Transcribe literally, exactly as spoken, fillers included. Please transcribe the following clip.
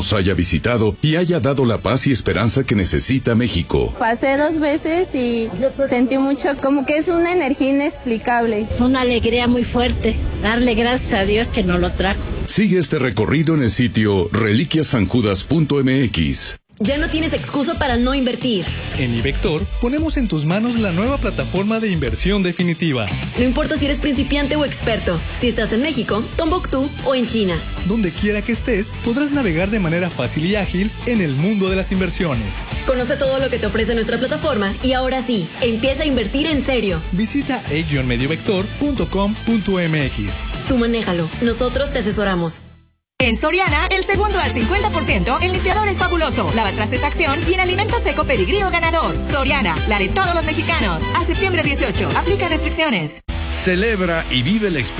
haya visitado y haya dado la paz y esperanza que necesita México. Pasé dos veces y sentí mucho, como que es una energía inexplicable. Una alegría muy fuerte, darle gracias a Dios que nos lo trajo. Sigue este recorrido en el sitio reliquias san judas punto m x. Ya no tienes excusa para no invertir. En iVector ponemos en tus manos la nueva plataforma de inversión definitiva. No importa si eres principiante o experto, si estás en México, Tombuctú o en China. Donde quiera que estés, podrás navegar de manera fácil y ágil en el mundo de las inversiones. Conoce todo lo que te ofrece nuestra plataforma y ahora sí, empieza a invertir en serio. Visita e guion mediovector punto com punto m x. Tú manéjalo, nosotros te asesoramos. En Soriana, el segundo al cincuenta por ciento en limpiadores fabuloso, lavatrastes acción y en alimento seco Pedigrío ganador. Soriana, la de todos los mexicanos. A septiembre dieciocho, aplica restricciones. Celebra y vive la experiencia